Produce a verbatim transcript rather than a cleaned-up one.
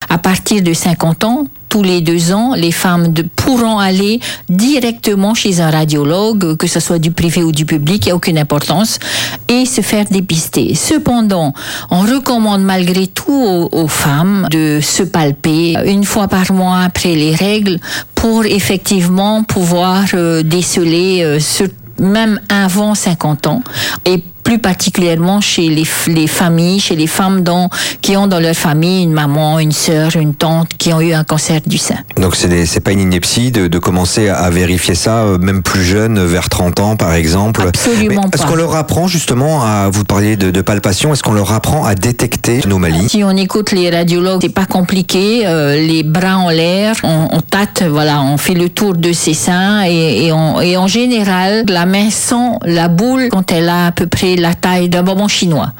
À partir de cinquante ans, tous les deux ans, les femmes de, pourront aller directement chez un radiologue, que ce soit du privé ou du public, il n'y a aucune importance, et se faire dépister. Cependant, on recommande malgré tout aux, aux femmes de se palper une fois par mois après les règles pour effectivement pouvoir euh, déceler, euh, ce, même avant cinquante ans, et plus particulièrement chez les, les familles, chez les femmes dont, qui ont dans leur famille une maman, une sœur, une tante qui ont eu un cancer du sein. Donc c'est, des, c'est pas une ineptie de, de commencer à vérifier ça, même plus jeune, vers trente ans par exemple. Absolument Mais est-ce pas. qu'on leur apprend justement à, vous parliez de, de palpation, est-ce qu'on leur apprend à détecter l'anomalies? Si on écoute les radiologues, c'est pas compliqué, euh, les bras en l'air, on, on tâte, voilà, on fait le tour de ses seins et, et, on, et en général, la main sent la boule quand elle a à peu près la taille d'un bonbon chinois.